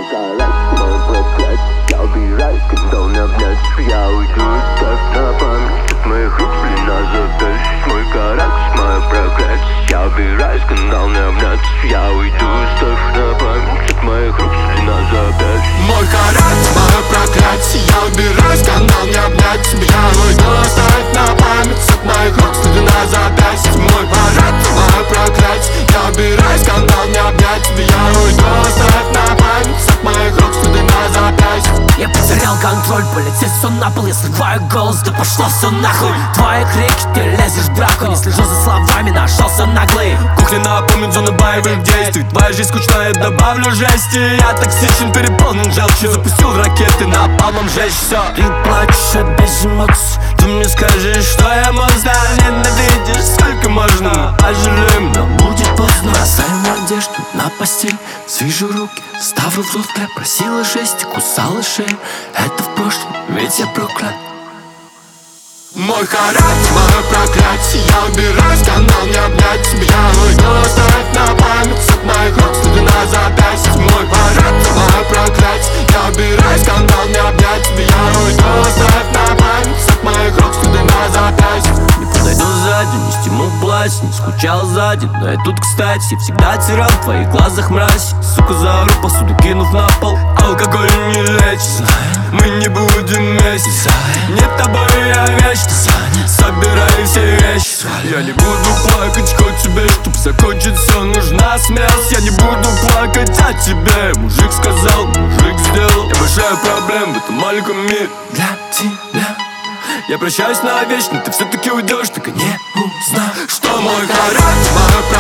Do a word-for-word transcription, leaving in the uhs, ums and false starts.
карать, мой проклять. Я убираюсь, когда он обнять. Я уйду, ставь на память от моих рук, длина запястья. Мой карать, мой проклять. Я убираюсь, когда он обнять. Я уйду, ставь на память от моих рук, длина запястья. Мой карать, мое проклятие. Я убираюсь, канал не обнять. Я уйду, оставь на память от моих рук, длина запястья. Мой парад, мое проклятие. Я убираюсь, канал не обнять. Я уйду, оставь на память от моих рук, длина запястья. Я потерял контроль, полетит все на пол. Я срываю голос, да пошло все нахуй. Твои крики, ты лезешь в драку. Не слежу за словами, нашелся наглый. Кухня напомнит зону боевых действий. Твоя жизнь скучная, добавлю жести. Я токсичен, переполнен желчью. Запустил ракеты, напалмом жечь все. Ты плачешь без эмоций. Ты мне скажешь, что я монстр. Ненавидишь, сколько можно. Пожалеем, но будет поздно. Бросаем одежду на постель, свяжу руки, ставлю в рот кляп. Просила жесть, кусала шею. Это в прошлом, ведь я проклят. Мой характер, мое проклятие. Я убираюсь, канал не обнять. Я уйду, оставь на память от моих рук, следы на запястье. Мой характер, мое проклятие. Я убираюсь, канал не обнять. Я уйду, оставь на память от моих рук, следы на запястье. Не подойду сзади, не стимул плащ. Не скучал сзади, но я тут кстати. Всегда терял в твоих глазах мразь. Сука, заору посуду, кинув на пол. Алкоголь не лечит, мы не будем вместе. Нет тобой я вечно собираю все вещи. Я не буду плакать, хоть тебе, чтоб закончить все, нужна смерть. Я не буду плакать о тебе. Мужик сказал, мужик сделал. Я большая проблема в этом маленьком мире. Для тебя я прощаюсь навечно, ты все-таки уйдешь, так и не узнав, что мой характер, мое